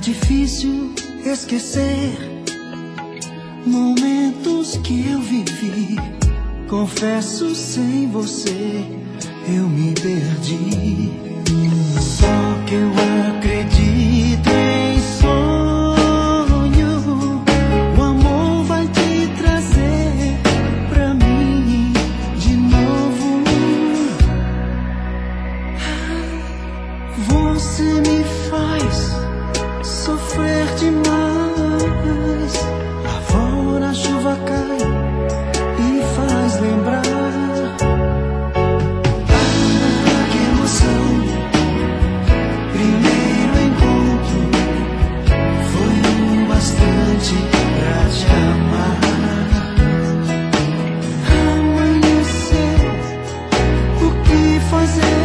difícil esquecer momentos que eu vivi. Confesso, sem você eu me perdi. Só que eu acredito em sonho. O amor vai te trazer pra mim de novo. Você me faz sofrer demais. Lá fora a chuva cai e faz lembrar. Ah, que emoção! Primeiro encontro foi o bastante pra te amar. Amanhecer, o que fazer?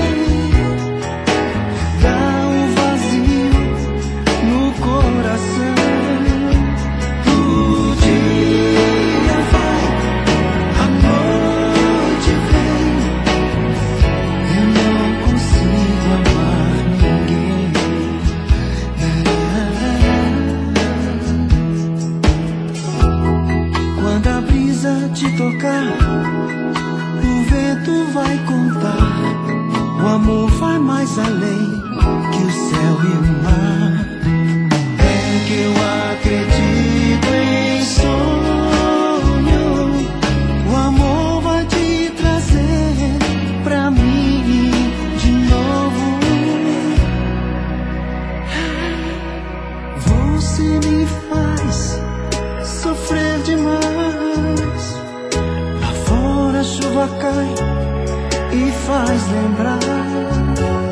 Te tocar, o vento vai contar. O amor vai mais além que o céu e o mar. É que eu acredito em sonho. O amor vai te trazer pra mim de novo. Você me faz sofrer demais. A chuva cai e faz lembrar.